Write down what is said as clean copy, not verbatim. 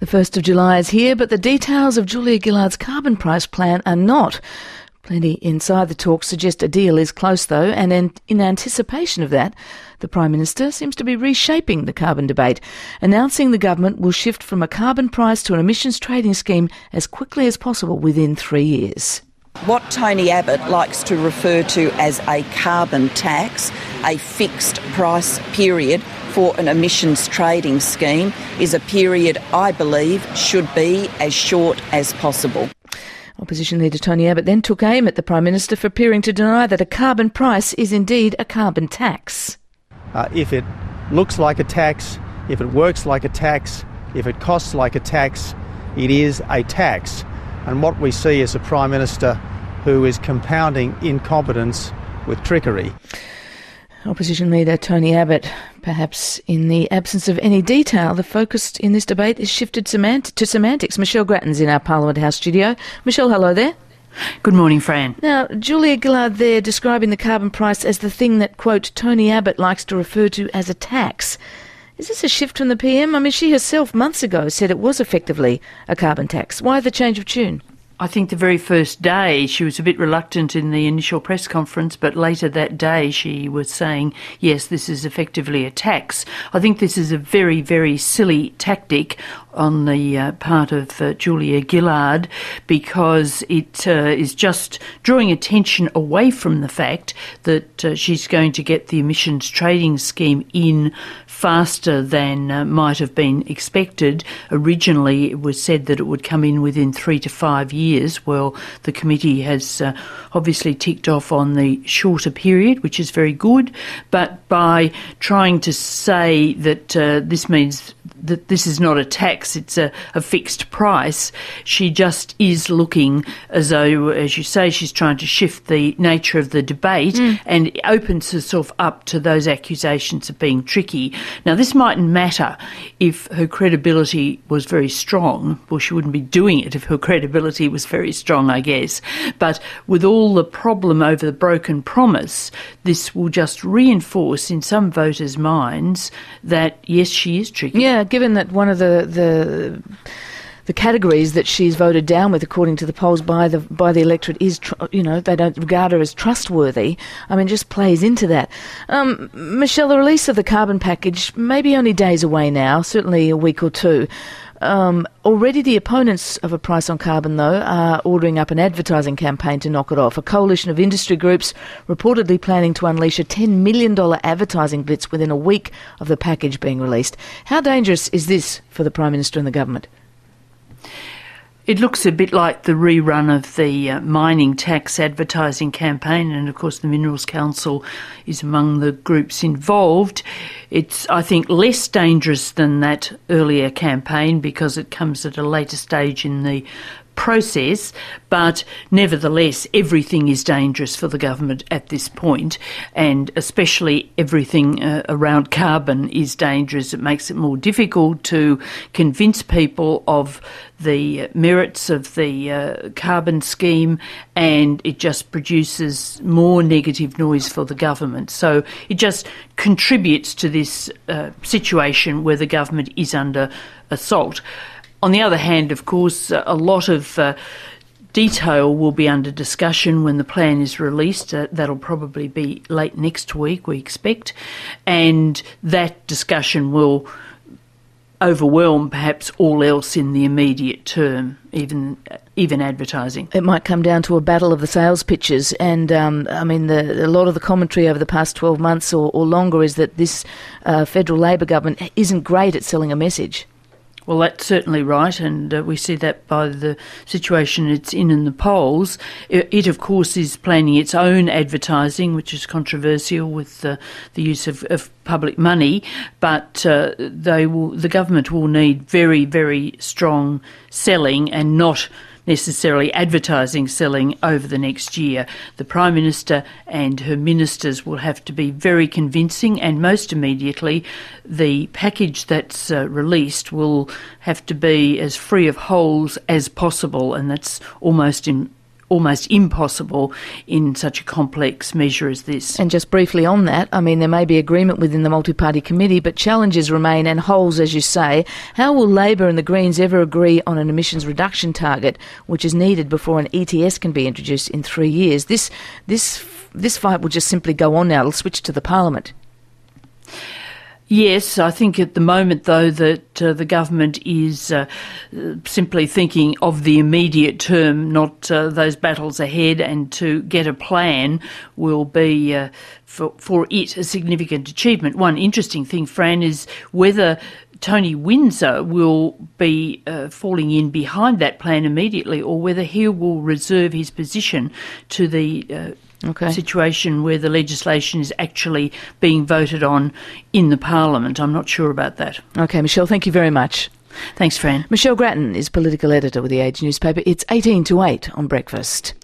The 1st of July is here, but the details of Julia Gillard's carbon price plan are not. Plenty inside the talks suggest a deal is close, though, and in anticipation of that, the Prime Minister seems to be reshaping the carbon debate, announcing the government will shift from a carbon price to an emissions trading scheme as quickly as possible within 3 years. What Tony Abbott likes to refer to as a carbon tax, a fixed price period for an emissions trading scheme, is a period I believe should be as short as possible. Opposition leader Tony Abbott then took aim at the Prime Minister for appearing to deny that a carbon price is indeed a carbon tax. If it looks like a tax, if it works like a tax, if it costs like a tax, it is a tax. And what we see is a Prime Minister who is compounding incompetence with trickery. Opposition leader Tony Abbott, perhaps in the absence of any detail, the focus in this debate is shifted to semantics. Michelle Grattan's in our Parliament House studio. Michelle, hello there. Good morning, Fran. Now, Julia Gillard there describing the carbon price as the thing that, quote, Tony Abbott likes to refer to as a tax. Is this a shift from the PM? I mean, she herself months ago said it was effectively a carbon tax. Why the change of tune? I think the very first day she was a bit reluctant in the initial press conference, but later that day she was saying, yes, this is effectively a tax. I think this is a very, very silly tactic on the part of Julia Gillard, because it is just drawing attention away from the fact that she's going to get the emissions trading scheme in faster than might have been expected. Originally it was said that it would come in within 3 to 5 years. Well, the committee has obviously ticked off on the shorter period, which is very good, but by trying to say that this means that this is not a tax, it's a fixed price, she just is looking as though, as you say, she's trying to shift the nature of the debate and opens herself up to those accusations of being tricky. Now, this mightn't matter if her credibility was very strong. Well, she wouldn't be doing it if her credibility was very strong, I guess. But with all the problem over the broken promise, this will just reinforce in some voters' minds that, yes, she is tricky. Yeah, given that one of the categories that she's voted down with, according to the polls by the electorate, is they don't regard her as trustworthy. I mean, just plays into that. Michelle, the release of the carbon package may be only days away now, certainly a week or two. Already the opponents of a price on carbon, though, are ordering up an advertising campaign to knock it off. A coalition of industry groups reportedly planning to unleash a $10 million advertising blitz within a week of the package being released. How dangerous is this for the Prime Minister and the government? It looks a bit like the rerun of the mining tax advertising campaign, and of course the Minerals Council is among the groups involved. It's, I think, less dangerous than that earlier campaign because it comes at a later stage in the process, but nevertheless everything is dangerous for the government at this point, and especially everything around carbon is dangerous. It makes it more difficult to convince people of the merits of the carbon scheme, and it just produces more negative noise for the government. So it just contributes to this situation where the government is under assault. On the other hand, of course, a lot of detail will be under discussion when the plan is released. That'll probably be late next week, we expect, and that discussion will overwhelm perhaps all else in the immediate term, even advertising. It might come down to a battle of the sales pitches, and a lot of the commentary over the past 12 months or longer is that this federal Labor government isn't great at selling a message. Well, that's certainly right, and we see that by the situation it's in the polls. It, of course, is planning its own advertising, which is controversial with the use of public money, but the government will need very, very strong selling and not necessarily advertising selling over the next year. The Prime Minister and her ministers will have to be very convincing, and most immediately the package that's released will have to be as free of holes as possible, and that's almost almost impossible in such a complex measure as this. And just briefly on that, I mean, there may be agreement within the multi-party committee, but challenges remain and holes, as you say. How will Labor and the Greens ever agree on an emissions reduction target, which is needed before an ETS can be introduced in 3 years? This fight will just simply go on now. It'll switch to the Parliament. Yes, I think at the moment, though, that the government is simply thinking of the immediate term, not those battles ahead, and to get a plan will be, for it, a significant achievement. One interesting thing, Fran, is whether Tony Windsor will be falling in behind that plan immediately, or whether he will reserve his position to the situation where the legislation is actually being voted on in the Parliament. I'm not sure about that. OK, Michelle, thank you very much. Thanks, Fran. Michelle Grattan is political editor with The Age newspaper. It's 8 to 8 on Breakfast.